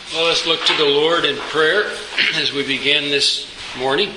Well, let's look to the Lord in prayer as we begin this morning.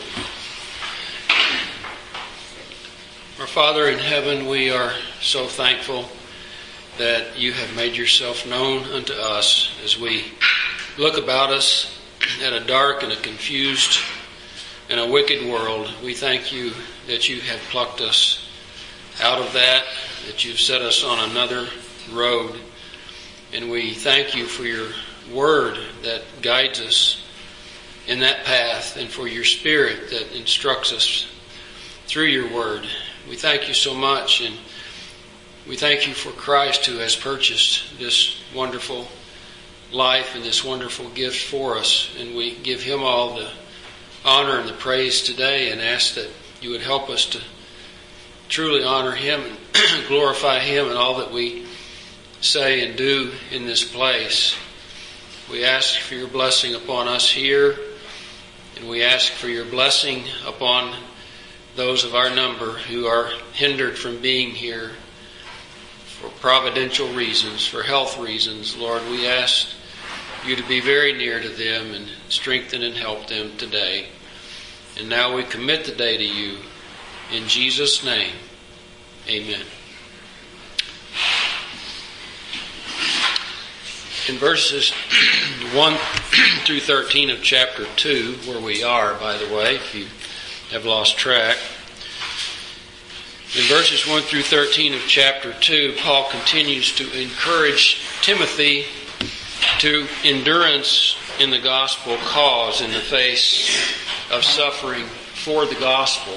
Our Father in heaven, we are so thankful that you have made yourself known unto us as we look about us at a dark and a confused and a wicked world. We thank you that you have plucked us out of that you've set us on another road. And we thank you for your word that guides us in that path and for your Spirit that instructs us through your word. We thank you so much, and we thank you for Christ who has purchased this wonderful life and this wonderful gift for us. And we give him all the honor and the praise today and ask that you would help us to truly honor him and glorify him in all that we say and do in this place. We ask for your blessing upon us here, and we ask for your blessing upon those of our number who are hindered from being here for providential reasons, for health reasons. Lord, we ask you to be very near to them and strengthen and help them today. And now we commit the day to you. In Jesus' name, amen. In verses 1 through 13 of chapter 2, where we are, by the way, if you have lost track. In verses 1 through 13 of chapter 2, Paul continues to encourage Timothy to endurance in the gospel cause in the face of suffering for the gospel.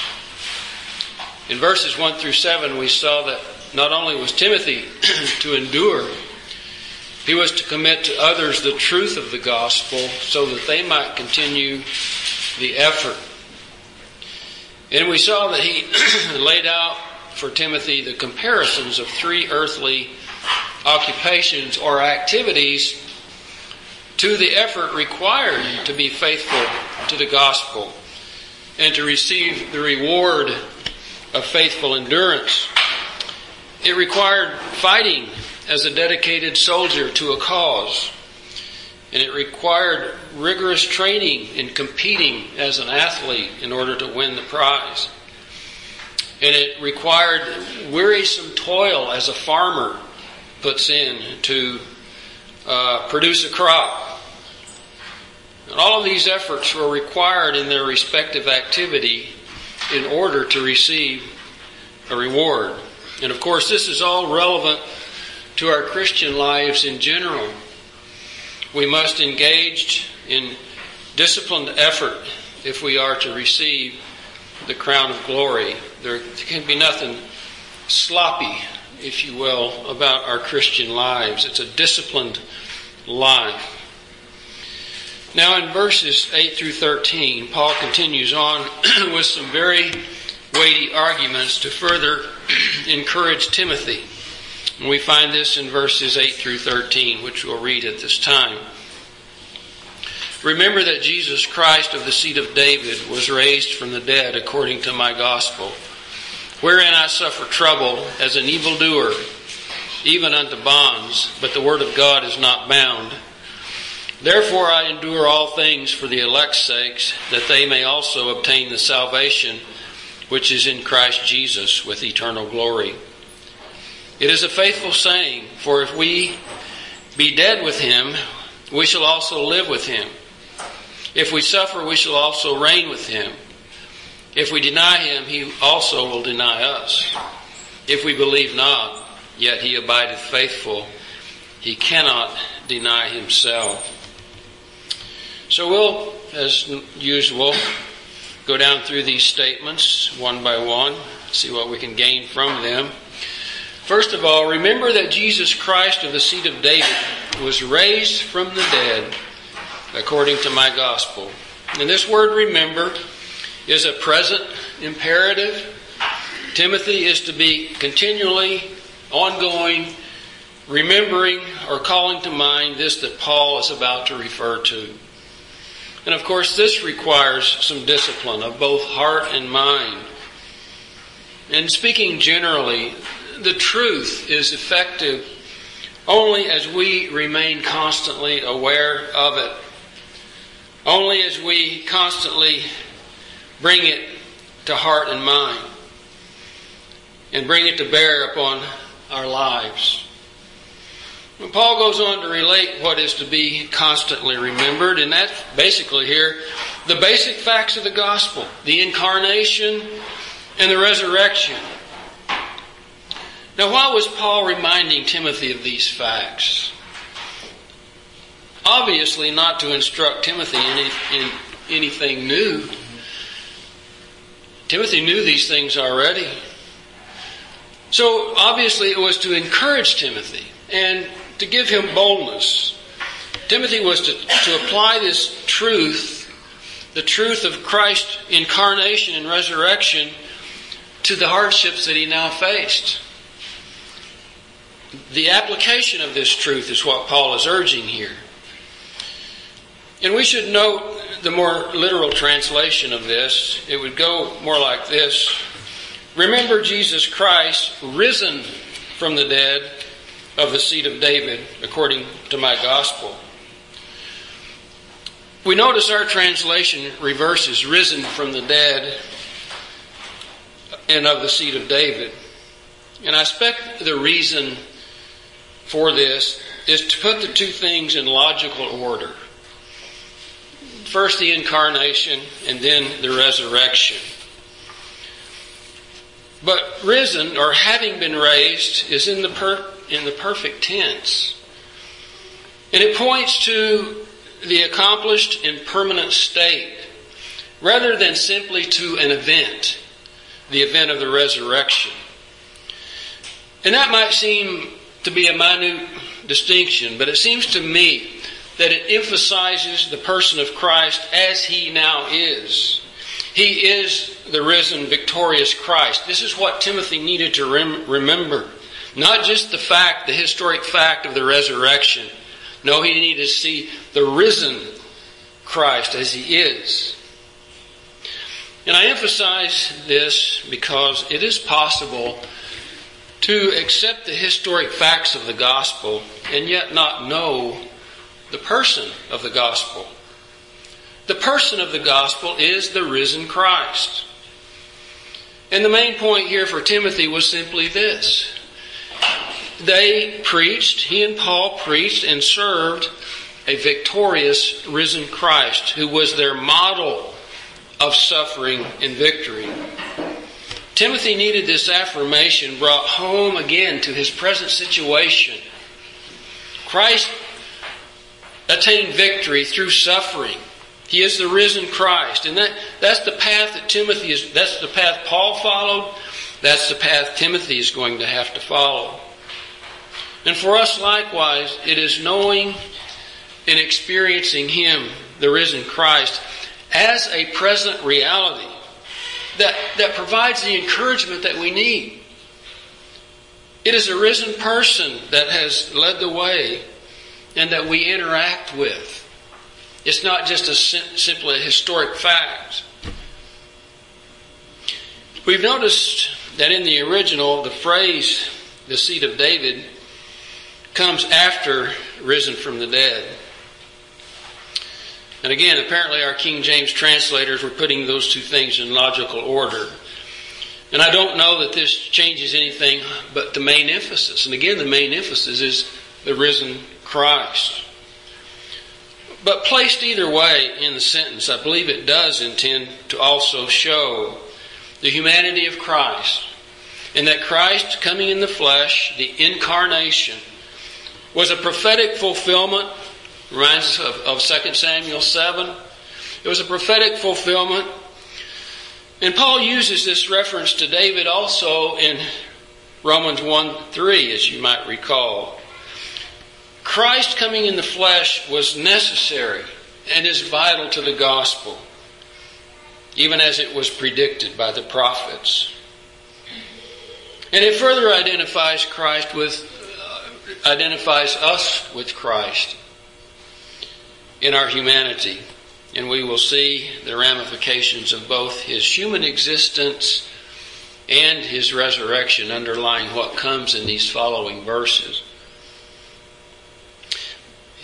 In verses 1 through 7, we saw that not only was Timothy to endure, he was to commit to others the truth of the gospel so that they might continue the effort. And we saw that he laid out for Timothy the comparisons of three earthly occupations or activities to the effort required to be faithful to the gospel and to receive the reward of faithful endurance. It required fighting as a dedicated soldier to a cause. And it required rigorous training in competing as an athlete in order to win the prize. And it required wearisome toil as a farmer puts in to produce a crop. And all of these efforts were required in their respective activity in order to receive a reward. And of course, this is all relevant to our Christian lives in general. We must engage in disciplined effort if we are to receive the crown of glory. There can be nothing sloppy, if you will, about our Christian lives. It's a disciplined life. Now in verses 8 through 13, Paul continues on with some very weighty arguments to further encourage Timothy. And we find this in verses 8 through 13, which we'll read at this time. Remember that Jesus Christ of the seed of David was raised from the dead according to my gospel, wherein I suffer trouble as an evildoer, even unto bonds, but the word of God is not bound. Therefore I endure all things for the elect's sakes, that they may also obtain the salvation which is in Christ Jesus with eternal glory. It is a faithful saying, for if we be dead with him, we shall also live with him. If we suffer, we shall also reign with him. If we deny him, he also will deny us. If we believe not, yet he abideth faithful. He cannot deny himself. So we'll, as usual, go down through these statements one by one, see what we can gain from them. First of all, remember that Jesus Christ of the seed of David was raised from the dead according to my gospel. And this word remember is a present imperative. Timothy is to be continually, ongoing, remembering or calling to mind this that Paul is about to refer to. And of course, this requires some discipline of both heart and mind. And speaking generally, the truth is effective only as we remain constantly aware of it, only as we constantly bring it to heart and mind and bring it to bear upon our lives. And Paul goes on to relate what is to be constantly remembered, and that's basically here the basic facts of the gospel, the incarnation and the resurrection. Now, why was Paul reminding Timothy of these facts? Obviously not to instruct Timothy in anything new. Timothy knew these things already. So obviously it was to encourage Timothy and to give him boldness. Timothy was to apply this truth, the truth of Christ's incarnation and resurrection, to the hardships that he now faced. The application of this truth is what Paul is urging here. And we should note the more literal translation of this. It would go more like this. Remember Jesus Christ, risen from the dead, of the seed of David, according to my gospel. We notice our translation reverses risen from the dead and of the seed of David. And I expect the reason for this is to put the two things in logical order. First the incarnation and then the resurrection. But risen, or having been raised, is in the perfect tense. And it points to the accomplished and permanent state, rather than simply to an event, the event of the resurrection. And that might seem to be a minute distinction, but it seems to me that it emphasizes the person of Christ as he now is. He is the risen, victorious Christ. This is what Timothy needed to remember. Not just the fact, the historic fact of the resurrection. No, he needed to see the risen Christ as he is. And I emphasize this because it is possible to accept the historic facts of the gospel and yet not know the person of the gospel. The person of the gospel is the risen Christ. And the main point here for Timothy was simply this. They preached, he and Paul preached and served a victorious risen Christ who was their model of suffering and victory. Timothy needed this affirmation brought home again to his present situation. Christ attained victory through suffering. He is the risen Christ. And that's the path that that's the path Paul followed. That's the path Timothy is going to have to follow. And for us likewise, it is knowing and experiencing Him, the risen Christ, as a present reality that provides the encouragement that we need. It is a risen person that has led the way and that we interact with. It's not just simply a historic fact. We've noticed that in the original, the phrase, the seed of David, comes after risen from the dead. And again, apparently our King James translators were putting those two things in logical order. And I don't know that this changes anything but the main emphasis. And again, the main emphasis is the risen Christ. But placed either way in the sentence, I believe it does intend to also show the humanity of Christ. And that Christ coming in the flesh, the incarnation, was a prophetic fulfillment. Reminds us of 2 Samuel 7. It was a prophetic fulfillment. And Paul uses this reference to David also in Romans 1:3, as you might recall. Christ coming in the flesh was necessary and is vital to the gospel, even as it was predicted by the prophets. And it further identifies us with Christ in our humanity. And we will see the ramifications of both His human existence and His resurrection underlying what comes in these following verses.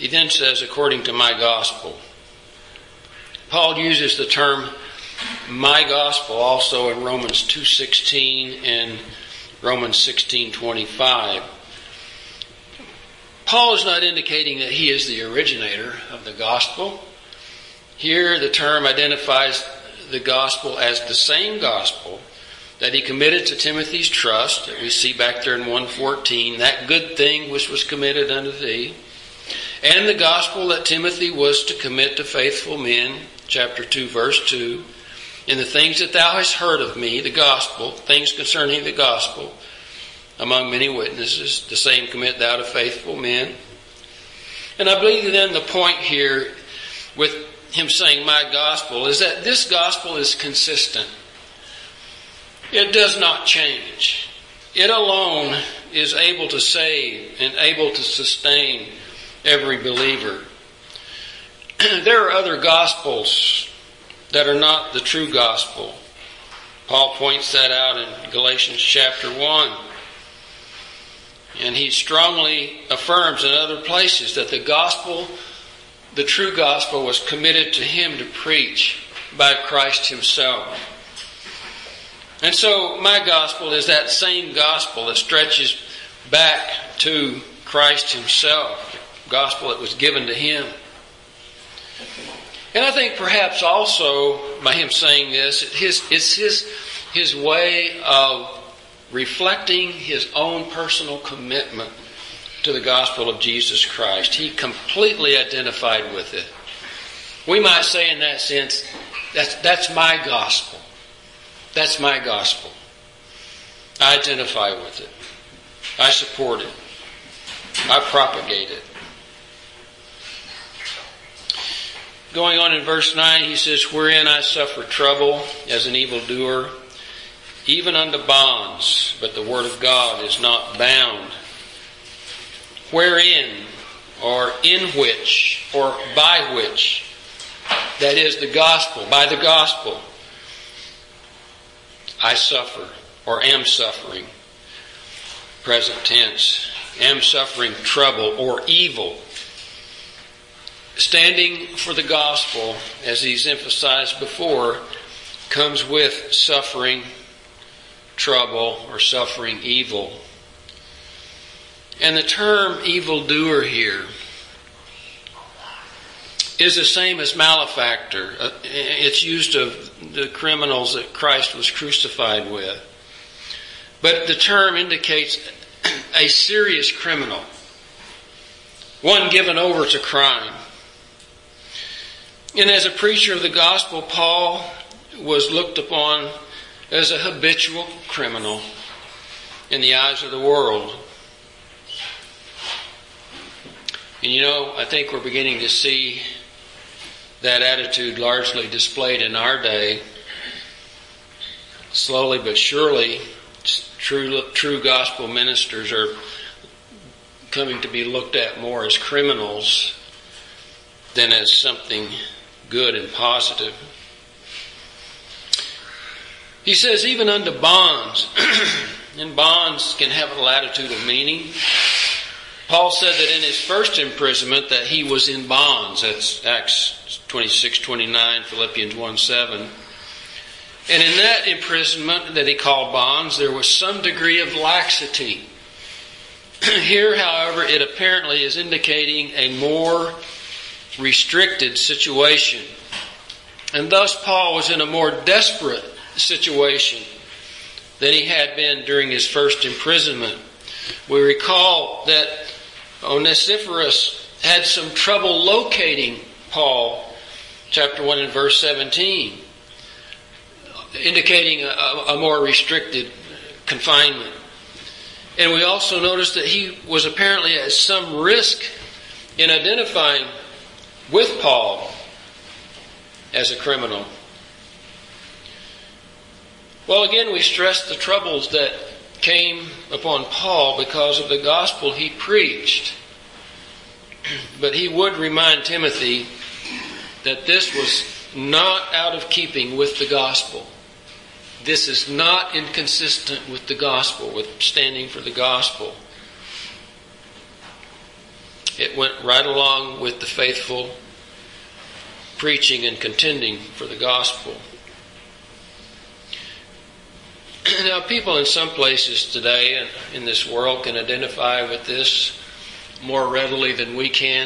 He then says, according to my gospel. Paul uses the term my gospel also in Romans 2:16 and Romans 16:25. Paul is not indicating that he is the originator of the gospel. Here the term identifies the gospel as the same gospel that he committed to Timothy's trust, that we see back there in 1:14, that good thing which was committed unto thee, and the gospel that Timothy was to commit to faithful men, chapter 2, verse 2, in the things that thou hast heard of me, the gospel, things concerning the gospel, among many witnesses, the same commit thou to faithful men. And I believe then the point here with him saying my gospel is that this gospel is consistent. It does not change. It alone is able to save and able to sustain every believer. There are other gospels that are not the true gospel. Paul points that out in Galatians chapter 1. And he strongly affirms in other places that the gospel, the true gospel, was committed to him to preach by Christ himself. And so my gospel is that same gospel that stretches back to Christ himself, the gospel that was given to him. And I think perhaps also by him saying this, it's his way of reflecting his own personal commitment to the gospel of Jesus Christ. He completely identified with it. We might say in that sense, that's my gospel. That's my gospel. I identify with it. I support it. I propagate it. Going on in verse 9, he says, wherein I suffer trouble as an evildoer, even unto bonds, but the word of God is not bound. Wherein, or in which, or by which, that is the gospel, by the gospel, I suffer, or am suffering. Present tense. Am suffering trouble or evil. Standing for the gospel, as he's emphasized before, comes with suffering, trouble, or suffering evil. And the term evildoer here is the same as malefactor. It's used of the criminals that Christ was crucified with. But the term indicates a serious criminal, one given over to crime. And as a preacher of the gospel, Paul was looked upon as a habitual criminal in the eyes of the world. And you know, I think we're beginning to see that attitude largely displayed in our day. Slowly but surely, true gospel ministers are coming to be looked at more as criminals than as something good and positive. He says, even unto bonds, and bonds can have a latitude of meaning. Paul said that in his first imprisonment that he was in bonds. That's Acts 26:29, Philippians 1:7. And in that imprisonment that he called bonds, there was some degree of laxity. Here, however, it apparently is indicating a more restricted situation. And thus Paul was in a more desperate situation than he had been during his first imprisonment. We recall that Onesiphorus had some trouble locating Paul, chapter 1 and verse 17, indicating a more restricted confinement. And we also notice that he was apparently at some risk in identifying with Paul as a criminal. Well, again, we stress the troubles that came upon Paul because of the gospel he preached. But he would remind Timothy that this was not out of keeping with the gospel. This is not inconsistent with the gospel, with standing for the gospel. It went right along with the faithful preaching and contending for the gospel. Now, people in some places today and in this world can identify with this more readily than we can.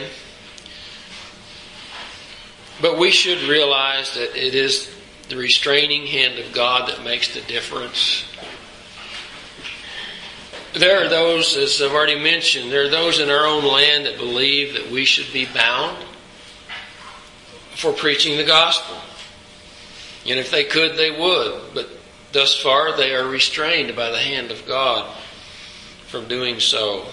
But we should realize that it is the restraining hand of God that makes the difference. There are those, as I've already mentioned, there are those in our own land that believe that we should be bound for preaching the gospel. And if they could, they would. But thus far, they are restrained by the hand of God from doing so.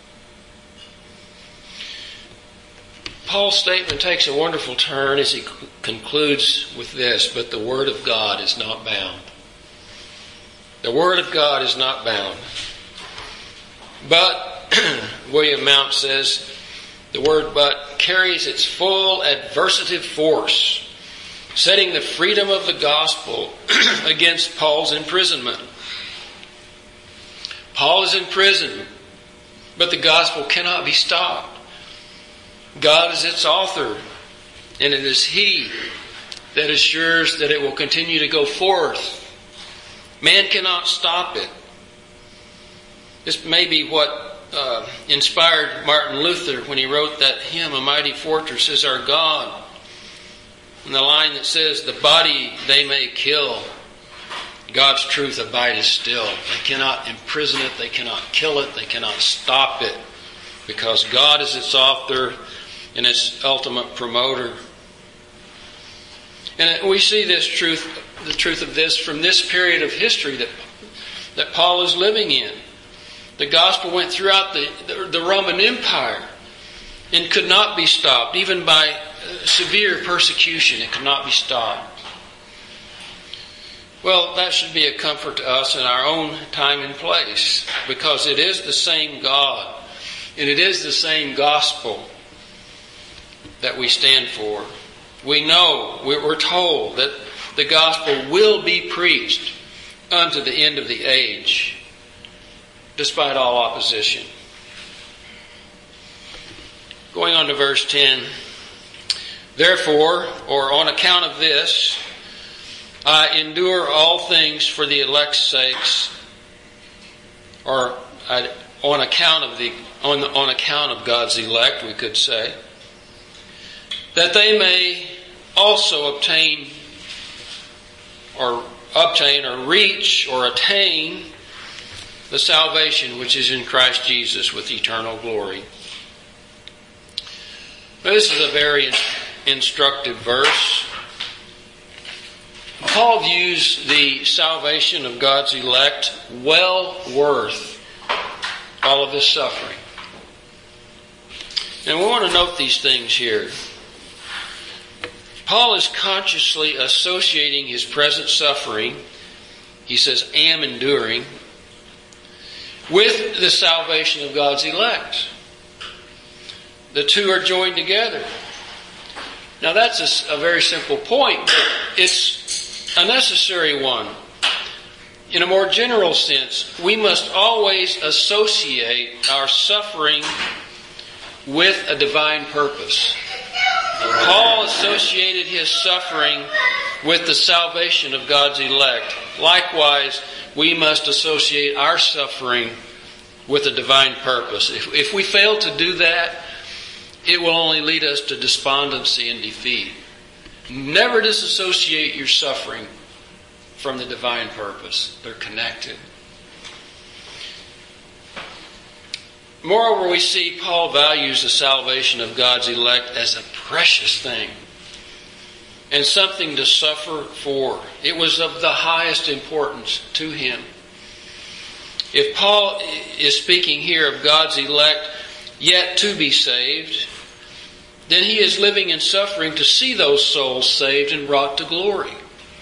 Paul's statement takes a wonderful turn as he concludes with this, but the Word of God is not bound. The Word of God is not bound. But, William Mount says, the word but carries its full adversative force, setting the freedom of the gospel against Paul's imprisonment. Paul is in prison, but the gospel cannot be stopped. God is its author, and it is He that assures that it will continue to go forth. Man cannot stop it. This may be what inspired Martin Luther when he wrote that hymn, "A Mighty Fortress is Our God." And the line that says, "The body they may kill, God's truth abideth still." They cannot imprison it, they cannot kill it, they cannot stop it, because God is its author and its ultimate promoter. And we see this truth, the truth of this, from this period of history that Paul is living in. The gospel went throughout the Roman Empire and could not be stopped. Even by severe persecution, it could not be stopped. Well, that should be a comfort to us in our own time and place, because it is the same God and it is the same gospel that we stand for. We know, we're told that the gospel will be preached unto the end of the age, despite all opposition. Going on to verse 10. Therefore, or on account of this, I endure all things for the elect's sakes, or on account of God's elect, we could say, that they may also obtain or reach or attain the salvation which is in Christ Jesus with eternal glory. This is a very instructive verse. Paul views the salvation of God's elect well worth all of this suffering. And we want to note these things here. Paul is consciously associating his present suffering, he says, am enduring, with the salvation of God's elect. The two are joined together. Now that's a very simple point, but it's a necessary one. In a more general sense, we must always associate our suffering with a divine purpose. Paul associated his suffering with the salvation of God's elect. Likewise, we must associate our suffering with a divine purpose. If we fail to do that, it will only lead us to despondency and defeat. Never disassociate your suffering from the divine purpose. They're connected. Moreover, we see Paul values the salvation of God's elect as a precious thing and something to suffer for. It was of the highest importance to him. If Paul is speaking here of God's elect yet to be saved, then he is living in suffering to see those souls saved and brought to glory.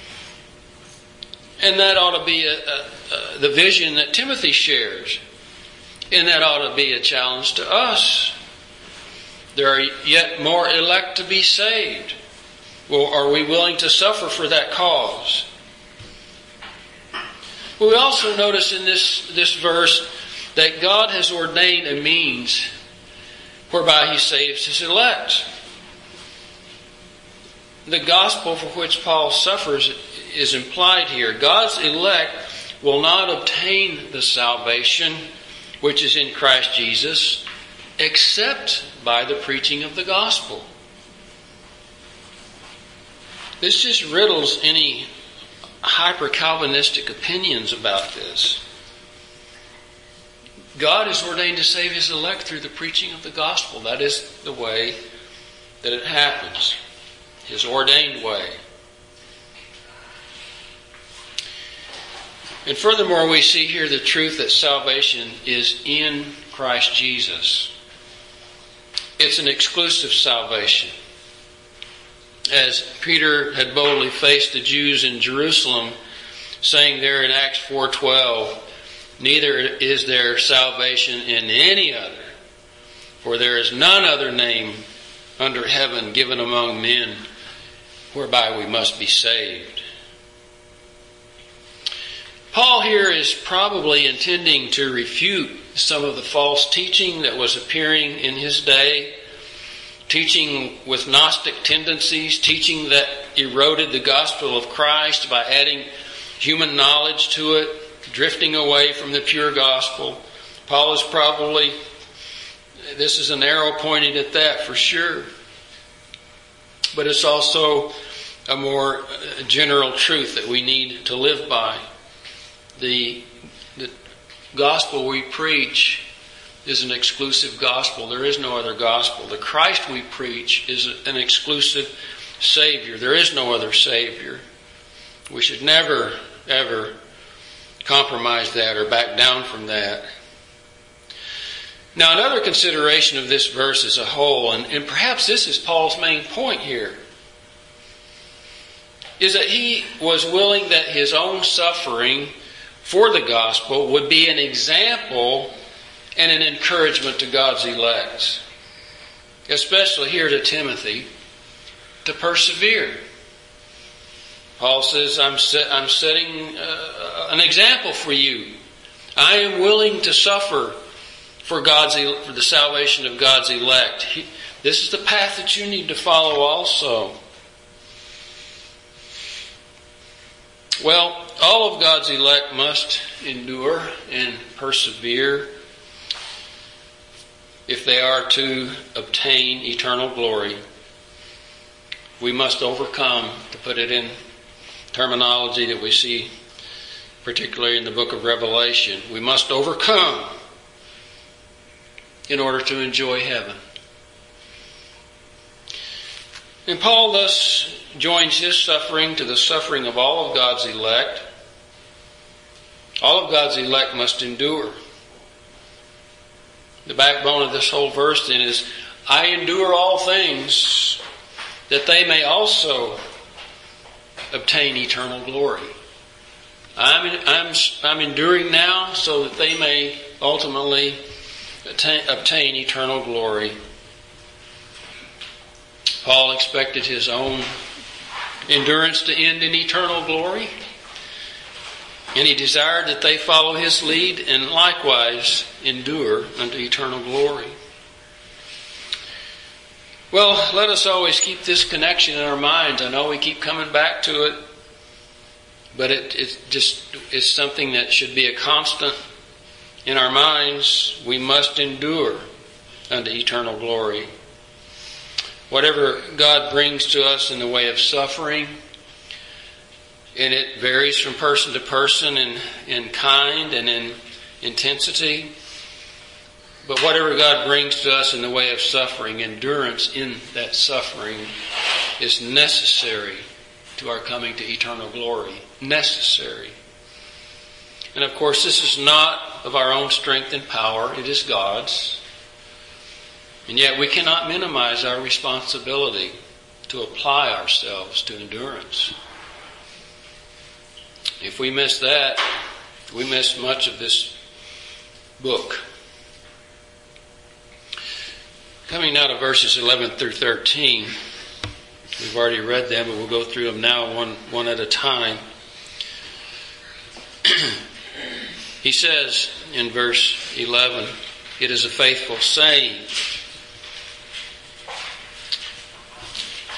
And that ought to be the vision that Timothy shares. And that ought to be a challenge to us. There are yet more elect to be saved. Well, are we willing to suffer for that cause? We also notice in this verse that God has ordained a means whereby he saves his elect. The gospel for which Paul suffers is implied here. God's elect will not obtain the salvation which is in Christ Jesus except by the preaching of the gospel. This just riddles any hyper-Calvinistic opinions about this. God is ordained to save his elect through the preaching of the gospel. That is the way that it happens. His ordained way. And furthermore, we see here the truth that salvation is in Christ Jesus. It's an exclusive salvation. As Peter had boldly faced the Jews in Jerusalem, saying there in Acts 4:12, neither is there salvation in any other, for there is none other name under heaven given among men whereby we must be saved. Paul here is probably intending to refute some of the false teaching that was appearing in his day, teaching with Gnostic tendencies, teaching that eroded the gospel of Christ by adding human knowledge to it, drifting away from the pure gospel. Paul is probably, this is an arrow pointed at that for sure. But it's also a more general truth that we need to live by. The gospel we preach is an exclusive gospel. There is no other gospel. The Christ we preach is an exclusive Savior. There is no other Savior. We should never, ever compromise that or back down from that. Now, another consideration of this verse as a whole, and perhaps this is Paul's main point here, is that he was willing that his own suffering for the gospel would be an example and an encouragement to God's elect, especially here to Timothy, to persevere. Paul says, I'm setting an example for you. I am willing to suffer for the salvation of God's elect. This is the path that you need to follow also. Well, all of God's elect must endure and persevere if they are to obtain eternal glory. We must overcome, to put it in terminology that we see particularly in the book of Revelation. We must overcome in order to enjoy heaven. And Paul thus joins his suffering to the suffering of all of God's elect. All of God's elect must endure. The backbone of this whole verse then is, I endure all things that they may also obtain eternal glory. I'm enduring now so that they may ultimately obtain eternal glory. Paul expected his own endurance to end in eternal glory, and he desired that they follow his lead and likewise endure unto eternal glory. Well, let us always keep this connection in our minds. I know we keep coming back to it, but it's something that should be a constant in our minds. We must endure unto eternal glory. Whatever God brings to us in the way of suffering, and it varies from person to person in kind and in intensity, but whatever God brings to us in the way of suffering, endurance in that suffering is necessary to our coming to eternal glory. Necessary. And of course, this is not of our own strength and power. It is God's. And yet we cannot minimize our responsibility to apply ourselves to endurance. If we miss that, we miss much of this book. Coming now to verses 11 through 13. We've already read them, but we'll go through them now one at a time. He says in verse 11, it is a faithful saying,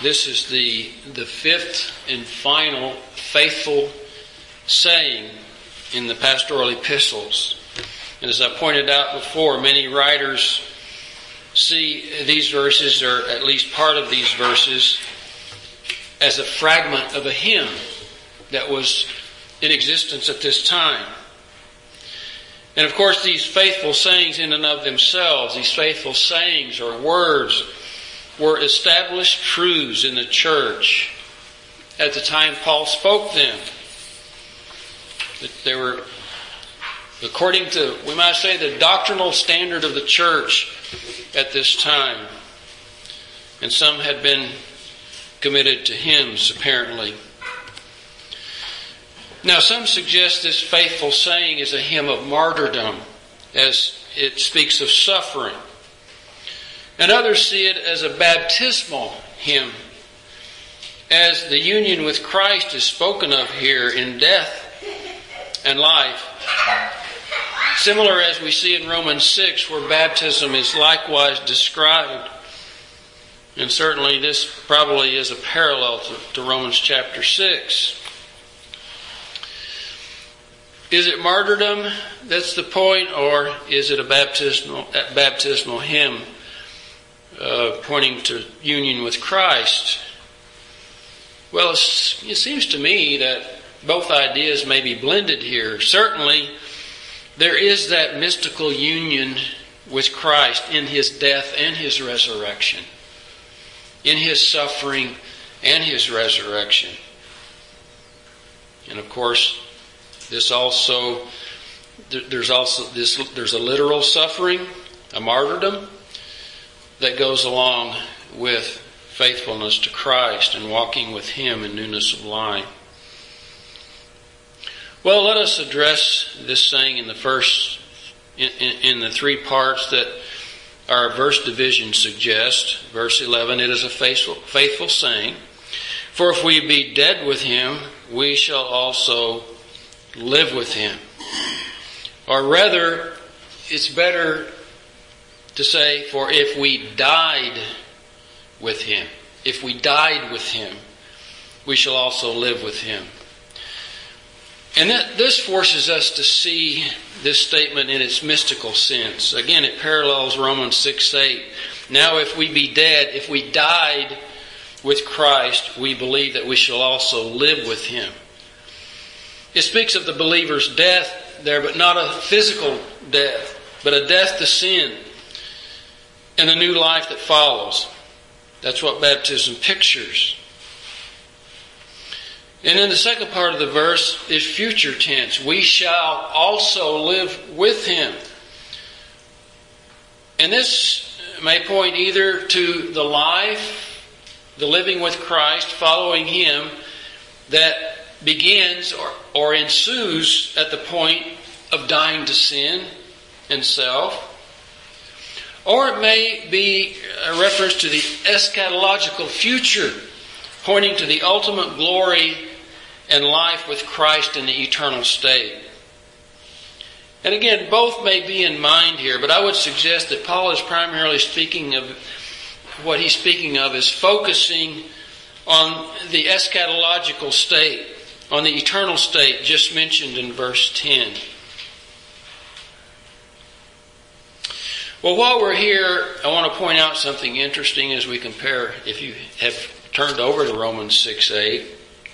This is the fifth and final faithful saying in the pastoral epistles. And as I pointed out before, many writers see these verses, or at least part of these verses, as a fragment of a hymn that was in existence at this time. And of course, these faithful sayings in and of themselves, these faithful sayings or words, were established truths in the church at the time Paul spoke them. They were, according to, we might say, the doctrinal standard of the church at this time. And some had been committed to hymns, apparently. Now, some suggest this faithful saying is a hymn of martyrdom, as it speaks of suffering. And others see it as a baptismal hymn, as the union with Christ is spoken of here in death and life. Similar as we see in Romans 6, where baptism is likewise described. And certainly this probably is a parallel to Romans chapter 6. Is it martyrdom that's the point, or is it a baptismal hymn pointing to union with Christ? Well, it seems to me that both ideas may be blended here. Certainly, there is that mystical union with Christ in His death and His resurrection, in His suffering and His resurrection. And of course, there's a literal suffering, a martyrdom, that goes along with faithfulness to Christ and walking with Him in newness of life. Well, let us address this saying in the three parts that our verse division suggests. Verse 11, it is a faithful saying, for if we be dead with Him, we shall also live with Him. Or rather, it's better to say, for if we died with Him, if we died with Him, we shall also live with Him. And this forces us to see this statement in its mystical sense. Again, it parallels Romans 6:8. Now if we be dead, if we died with Christ, we believe that we shall also live with Him. It speaks of the believer's death there, but not a physical death, but a death to sin and a new life that follows. That's what baptism pictures. And in the second part of the verse is future tense. We shall also live with Him. And this may point either to the life, the living with Christ, following Him, that begins or ensues at the point of dying to sin and self. Or it may be a reference to the eschatological future, pointing to the ultimate glory and life with Christ in the eternal state. And again, both may be in mind here, but I would suggest that Paul is primarily speaking of, what he's speaking of is focusing on the eschatological state, on the eternal state just mentioned in verse 10. Well, while we're here, I want to point out something interesting as we compare, if you have turned over to Romans 6:8.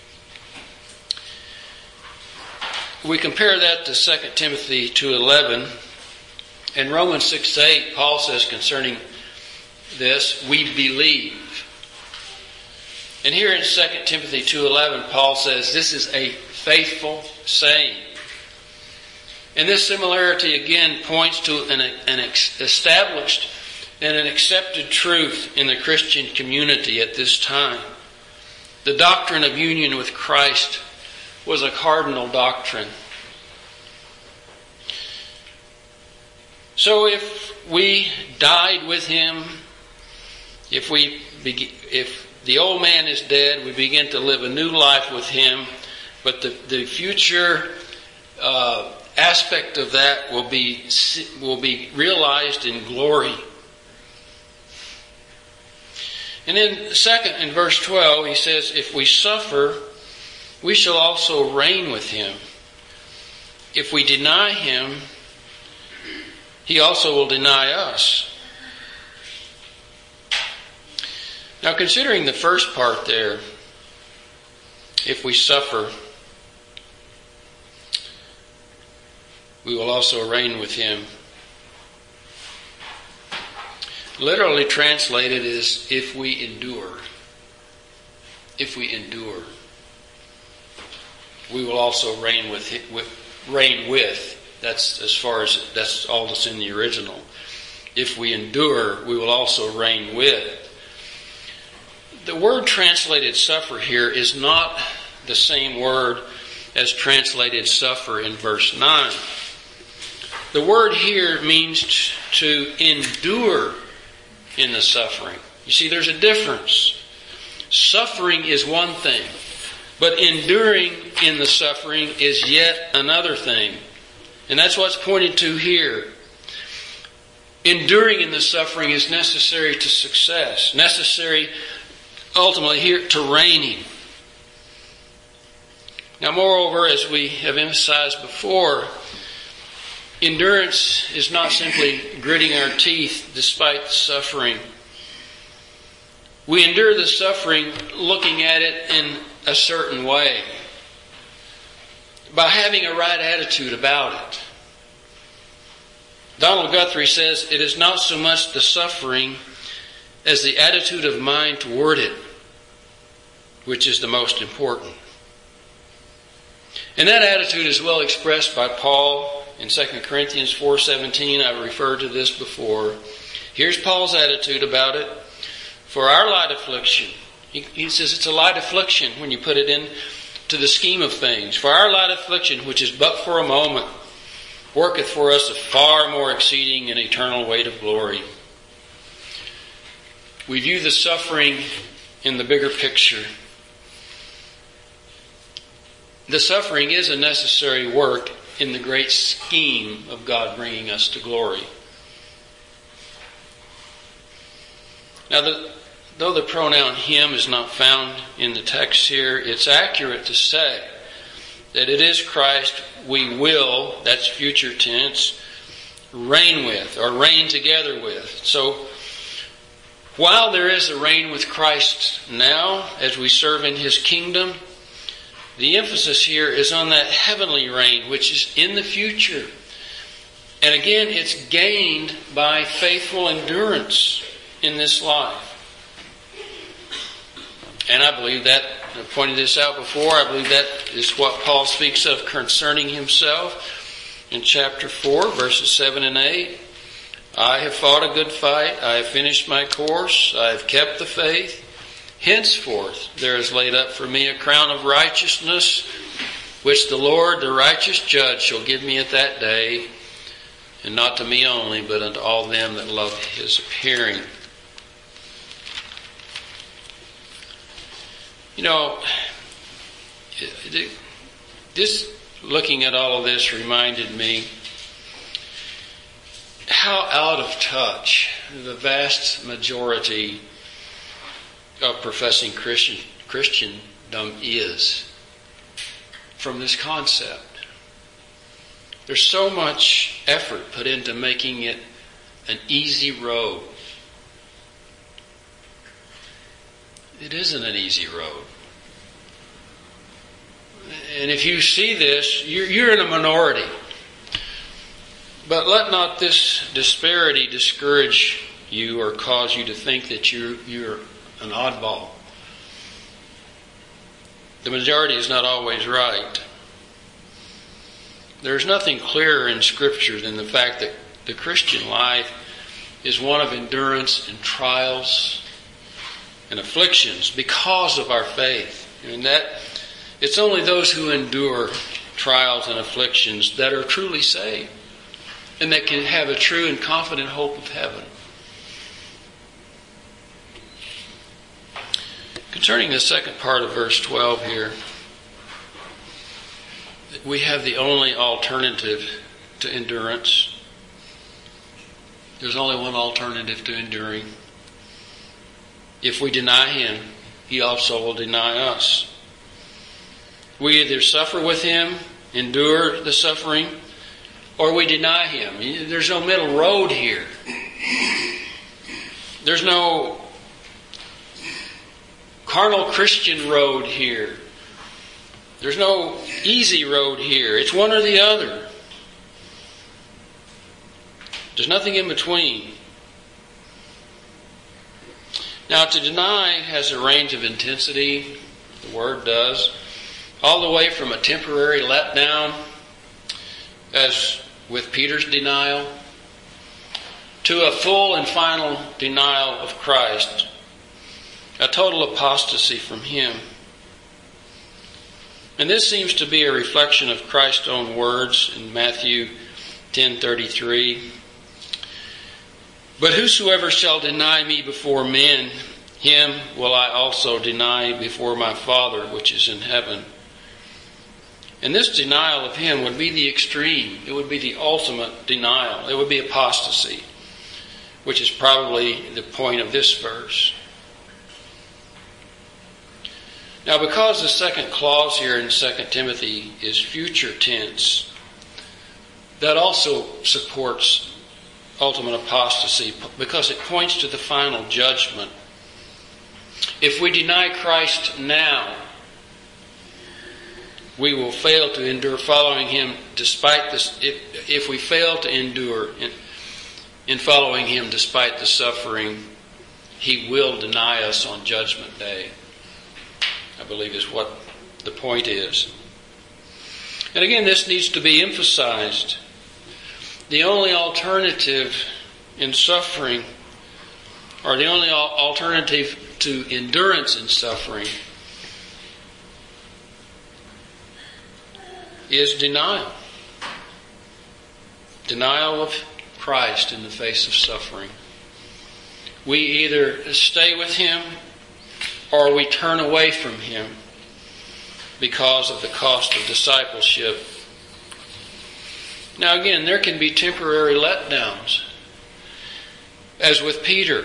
We compare that to 2 Timothy 2:11. In Romans 6:8, Paul says concerning this, we believe. And here in 2 Timothy 2:11, Paul says this is a faithful saying. And this similarity again points to an established and an accepted truth in the Christian community at this time. The doctrine of union with Christ was a cardinal doctrine. So if we died with Him, if the old man is dead, we begin to live a new life with Him, but the future aspect of that will be realized in glory. And then second, in verse 12, he says, if we suffer, we shall also reign with him. If we deny him, he also will deny us. Now, considering the first part there, if we suffer, we will also reign with him. Literally translated is if we endure. If we endure, we will also reign with. That's all that's in the original. If we endure, we will also reign with. The word translated suffer here is not the same word as translated suffer in verse 9. The word here means to endure in the suffering. You see, there's a difference. Suffering is one thing, but enduring in the suffering is yet another thing. And that's what's pointed to here. Enduring in the suffering is necessary to success, necessary ultimately here to reigning. Now, moreover, as we have emphasized before, endurance is not simply gritting our teeth despite the suffering. We endure the suffering looking at it in a certain way, by having a right attitude about it. Donald Guthrie says, it is not so much the suffering as the attitude of mind toward it, which is the most important. And that attitude is well expressed by Paul in 2 Corinthians 4:17. I've referred to this before. Here's Paul's attitude about it. For our light affliction, he says it's a light affliction when you put it into the scheme of things. For our light affliction, which is but for a moment, worketh for us a far more exceeding and eternal weight of glory. We view the suffering in the bigger picture. The suffering is a necessary work in the great scheme of God bringing us to glory. Now, though the pronoun him is not found in the text here, it's accurate to say that it is Christ we will, that's future tense, reign with or reign together with. So, while there is a reign with Christ now as we serve in his kingdom, the emphasis here is on that heavenly reign, which is in the future. And again, it's gained by faithful endurance in this life. And I believe that, I pointed this out before, I believe that is what Paul speaks of concerning himself in chapter 4, verses 7 and 8. I have fought a good fight, I have finished my course, I have kept the faith. Henceforth there is laid up for me a crown of righteousness, which the Lord, the righteous judge, shall give me at that day, and not to me only, but unto all them that love his appearing. You know, this, looking at all of this reminded me how out of touch the vast majority of professing Christendom is from this concept. There's so much effort put into making it an easy road. It isn't an easy road. And if you see this, you're in a minority. But let not this disparity discourage you or cause you to think that you're an oddball. The majority is not always right. There's nothing clearer in Scripture than the fact that the Christian life is one of endurance and trials and afflictions because of our faith. And that it's only those who endure trials and afflictions that are truly saved and that can have a true and confident hope of heaven. Concerning the second part of verse 12 here, we have the only alternative to endurance. There's only one alternative to enduring. if we deny him, he also will deny us. We either suffer with him, endure the suffering, or we deny him. There's no middle road here. There's no carnal Christian road here. There's no easy road here. It's one or the other. There's nothing in between. Now, to deny has a range of intensity, the word does, all the way from a temporary letdown, as with Peter's denial, to a full and final denial of Christ, a total apostasy from him. And this seems to be a reflection of Christ's own words in Matthew 10:33. But whosoever shall deny me before men, him will I also deny before my Father which is in heaven. And this denial of him would be the extreme. It would be the ultimate denial. It would be apostasy, which is probably the point of this verse. Now, because the second clause here in 2 Timothy is future tense, that also supports ultimate apostasy because it points to the final judgment. If we deny Christ now, we will fail to endure following him despite this. If we fail to endure in following him despite the suffering, he will deny us on Judgment Day, I believe is what the point is. And again, this needs to be emphasized. The only alternative in suffering, or the only alternative to endurance in suffering, is denial. Denial of Christ in the face of suffering. We either stay with him or we turn away from him because of the cost of discipleship. Now again, there can be temporary letdowns. As with Peter,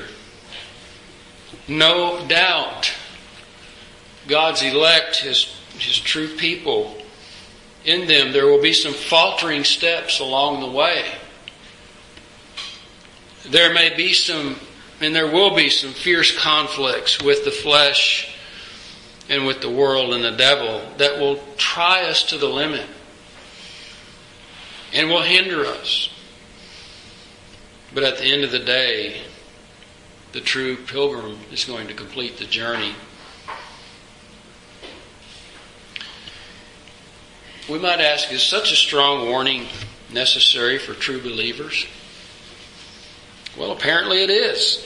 no doubt God's elect, his true people, in them there will be some faltering steps along the way. There may be some, and there will be some fierce conflicts with the flesh and with the world and the devil that will try us to the limit and will hinder us. But at the end of the day, the true pilgrim is going to complete the journey. We might ask, is such a strong warning necessary for true believers? Well, apparently it is.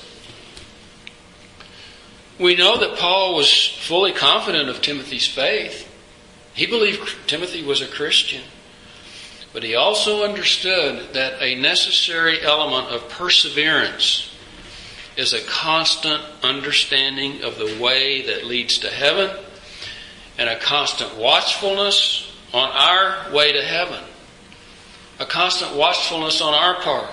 We know that Paul was fully confident of Timothy's faith. He believed Timothy was a Christian. But he also understood that a necessary element of perseverance is a constant understanding of the way that leads to heaven and a constant watchfulness on our way to heaven. A constant watchfulness on our part.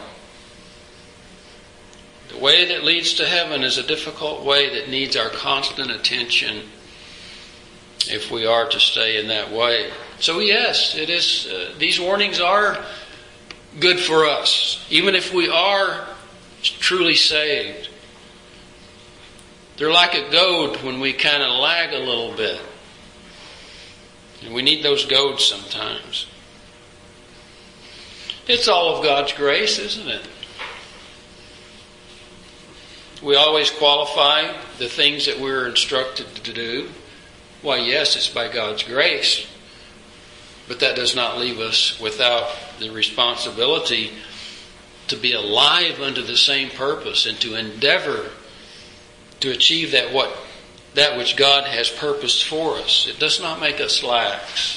The way that leads to heaven is a difficult way that needs our constant attention if we are to stay in that way. So yes, it is. These warnings are good for us, even if we are truly saved. They're like a goad when we kind of lag a little bit. And we need those goads sometimes. It's all of God's grace, isn't it? We always qualify the things that we're instructed to do. Why, yes, it's by God's grace. But that does not leave us without the responsibility to be alive unto the same purpose and to endeavor to achieve that which God has purposed for us. It does not make us lax.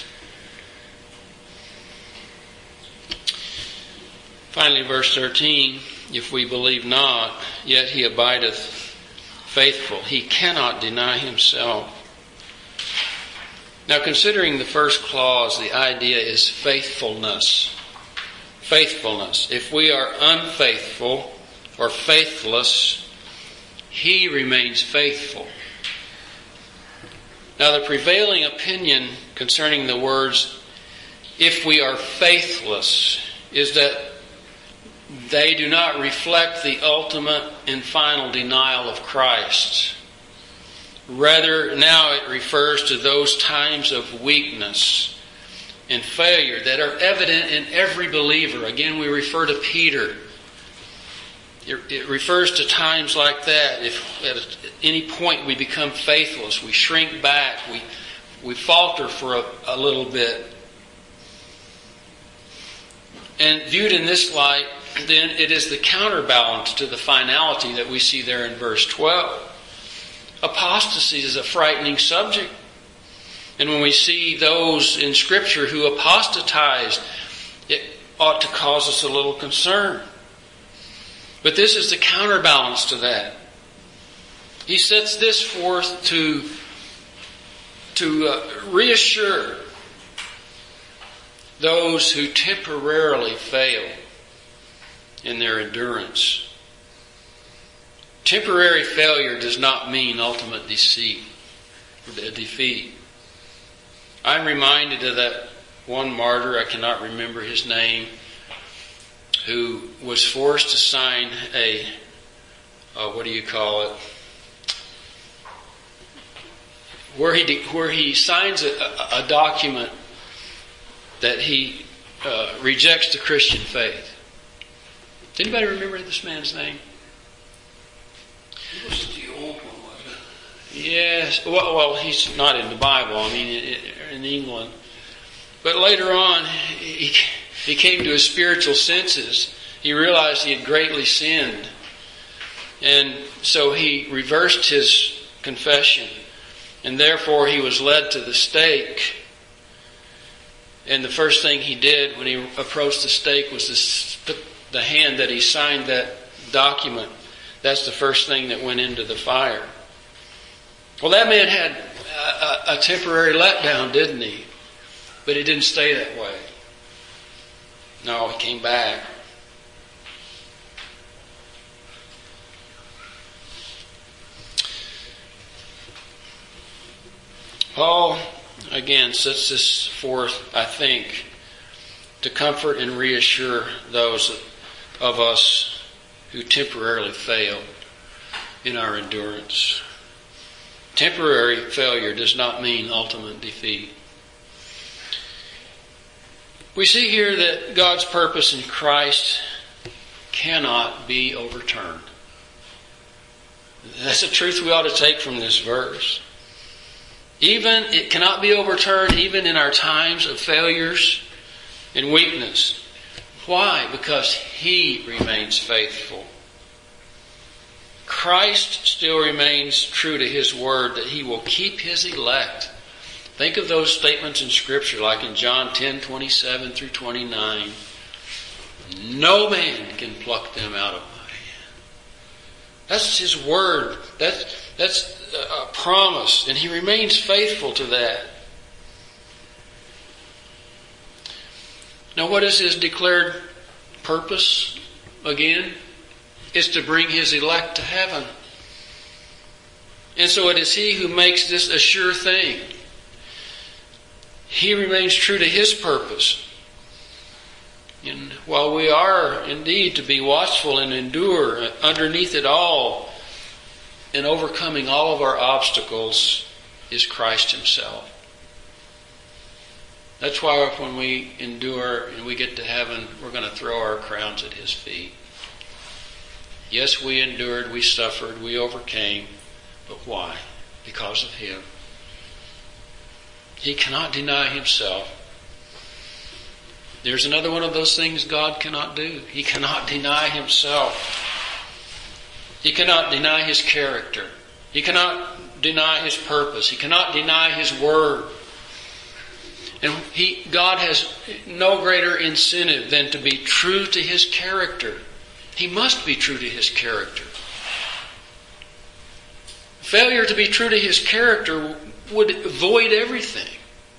Finally, verse 13, if we believe not, yet he abideth faithful. He cannot deny himself. Now, considering the first clause, the idea is faithfulness. Faithfulness. If we are unfaithful or faithless, He remains faithful. Now, the prevailing opinion concerning the words, if we are faithless, is that they do not reflect the ultimate and final denial of Christ. Rather, now it refers to those times of weakness and failure that are evident in every believer. Again, we refer to Peter. It refers to times like that. If at any point we become faithless, we shrink back, we falter for a little bit. And viewed in this light, then it is the counterbalance to the finality that we see there in verse 12. Apostasy is a frightening subject. And when we see those in Scripture who apostatized, it ought to cause us a little concern. But this is the counterbalance to that. He sets this forth to reassure those who temporarily fail in their endurance. Temporary failure does not mean ultimate defeat. I'm reminded of that one martyr, I cannot remember his name, who was forced to sign where he signs a document that he rejects the Christian faith. Does anybody remember this man's name? He was the old one, wasn't it? Yes. Well, he's not in the Bible. I mean, in England. But later on, he came to his spiritual senses. He realized he had greatly sinned. And so he reversed his confession. And therefore he was led to the stake. And the first thing he did when he approached the stake was to put the hand that he signed that document. That's the first thing that went into the fire. Well, that man had a temporary letdown, didn't he? But it didn't stay that way. No, he came back. Paul, again, sets this forth, I think, to comfort and reassure those of us who temporarily fail in our endurance. Temporary failure does not mean ultimate defeat. We see here that God's purpose in Christ cannot be overturned. That's a truth we ought to take from this verse. It cannot be overturned even in our times of failures and weakness. Why? Because He remains faithful. Christ still remains true to His word that He will keep His elect. Think of those statements in Scripture like in John 10:27 through 29. No man can pluck them out of my hand. That's His word. That's a promise, and He remains faithful to that. Now, what is His declared purpose again? It's to bring His elect to heaven. And so it is He who makes this a sure thing. He remains true to His purpose. And while we are indeed to be watchful and endure, underneath it all and overcoming all of our obstacles is Christ Himself. That's why when we endure and we get to heaven, we're going to throw our crowns at His feet. Yes, we endured, we suffered, we overcame. But why? Because of Him. He cannot deny Himself. There's another one of those things God cannot do. He cannot deny Himself. He cannot deny His character. He cannot deny His purpose. He cannot deny His word. And God has no greater incentive than to be true to His character. He must be true to His character. Failure to be true to His character would void everything.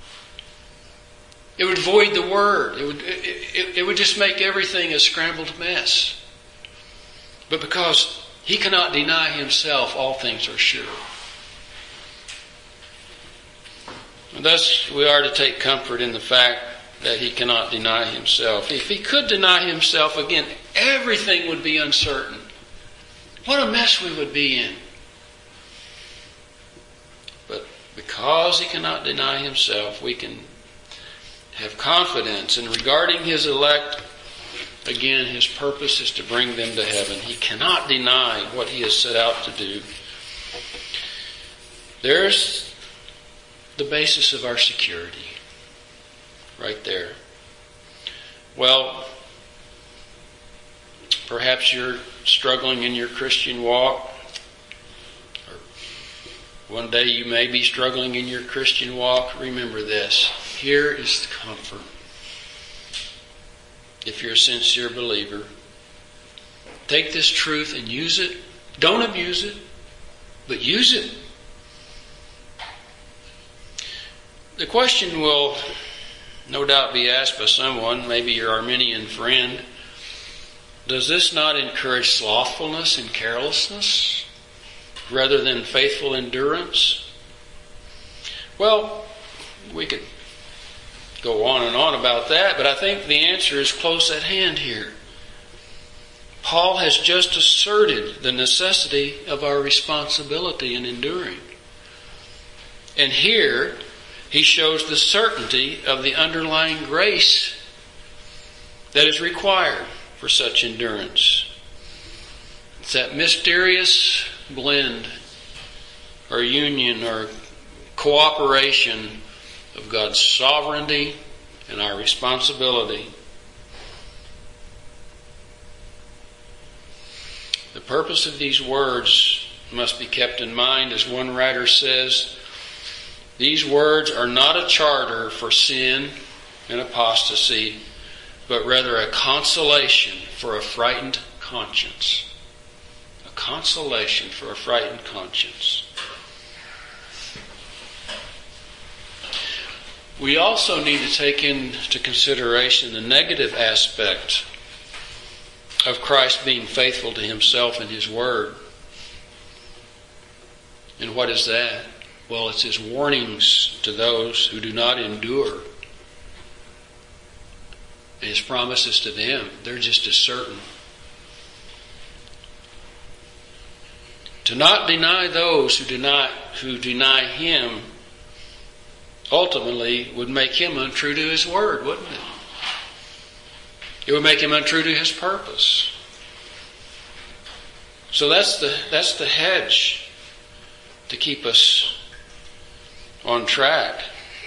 It would void the word. It would just make everything a scrambled mess. But because he cannot deny himself, all things are sure. And thus, we are to take comfort in the fact that he cannot deny himself. If he could deny himself, again, everything would be uncertain. What a mess we would be in. But because he cannot deny himself, we can have confidence. And regarding his elect, again, his purpose is to bring them to heaven. He cannot deny what he has set out to do. There's the basis of our security. Right there. Well, perhaps you're struggling in your Christian walk. Or one day you may be struggling in your Christian walk. Remember this. Here is the comfort. If you're a sincere believer, take this truth and use it. Don't abuse it, but use it. The question will no doubt be asked by someone, maybe your Arminian friend, does this not encourage slothfulness and carelessness rather than faithful endurance? Well, we could go on and on about that, but I think the answer is close at hand here. Paul has just asserted the necessity of our responsibility in enduring. And here, he shows the certainty of the underlying grace that is required for such endurance. It's that mysterious blend or union or cooperation of God's sovereignty and our responsibility. The purpose of these words must be kept in mind. As one writer says, these words are not a charter for sin and apostasy, but rather a consolation for a frightened conscience. A consolation for a frightened conscience. We also need to take into consideration the negative aspect of Christ being faithful to himself and his word. And what is that? Well, it's his warnings to those who do not endure. And his promises to them, they're just as certain. To not deny those who deny him ultimately would make him untrue to his word, wouldn't it? It would make him untrue to his purpose. So that's the hedge to keep us on track.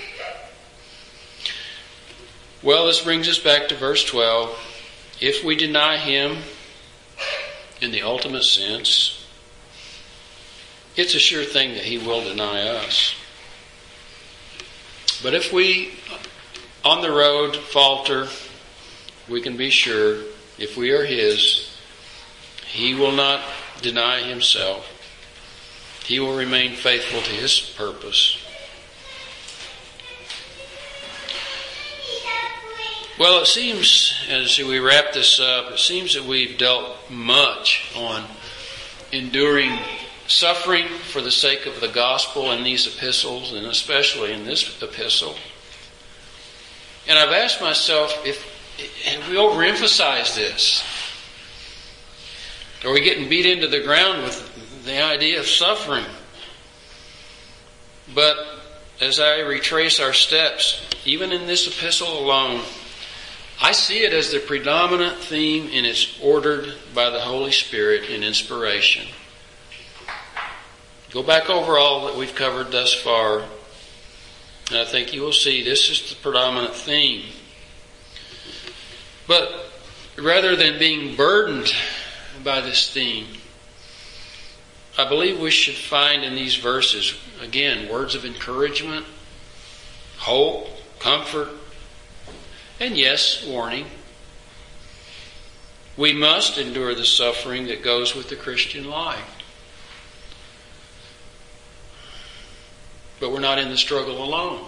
Well, this brings us back to verse 12. If we deny him in the ultimate sense, it's a sure thing that he will deny us. But if we, on the road, falter, we can be sure, if we are his, he will not deny himself. He will remain faithful to his purpose. Well, it seems, as we wrap this up, it seems that we've dealt much on enduring suffering for the sake of the gospel in these epistles, and especially in this epistle. And I've asked myself, if we overemphasize this, are we getting beat into the ground with the idea of suffering? But as I retrace our steps, even in this epistle alone, I see it as the predominant theme, and it's ordered by the Holy Spirit in inspiration. Go back over all that we've covered thus far, and I think you will see this is the predominant theme. But rather than being burdened by this theme, I believe we should find in these verses, again, words of encouragement, hope, comfort, and yes, warning. We must endure the suffering that goes with the Christian life. But we're not in the struggle alone.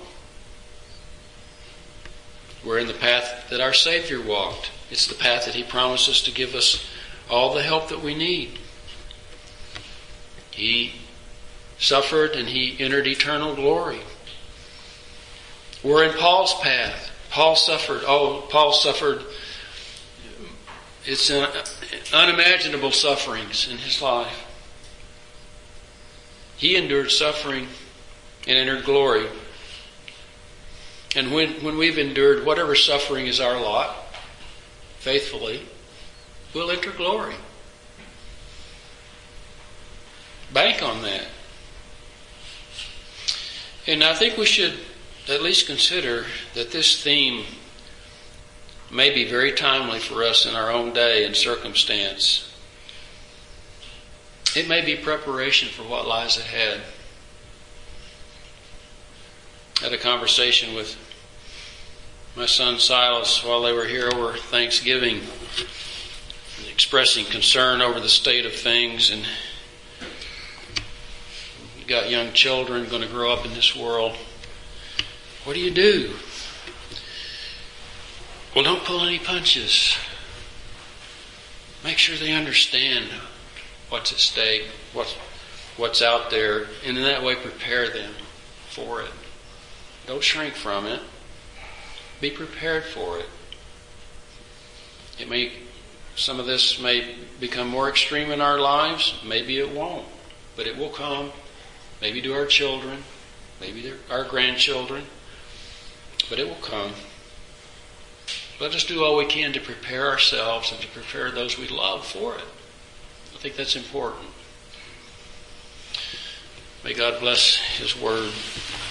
We're in the path that our Savior walked. It's the path that he promises to give us all the help that we need. He suffered and he entered eternal glory. We're in Paul's path. Paul suffered. It's unimaginable sufferings in his life. He endured suffering and entered glory. And when we've endured whatever suffering is our lot, faithfully, we'll enter glory. Bank on that. And I think we should at least consider that this theme may be very timely for us in our own day and circumstance. It may be preparation for what lies ahead. I had a conversation with my son Silas while they were here over Thanksgiving, expressing concern over the state of things, and you got young children going to grow up in this world. What do? Well, don't pull any punches. Make sure they understand what's at stake, what's out there, and in that way prepare them for it. Don't shrink from it. Be prepared for it. Some of this may become more extreme in our lives. Maybe it won't, but it will come. Maybe to our children, maybe our grandchildren, but it will come. Let us do all we can to prepare ourselves and to prepare those we love for it. I think that's important. May God bless His Word.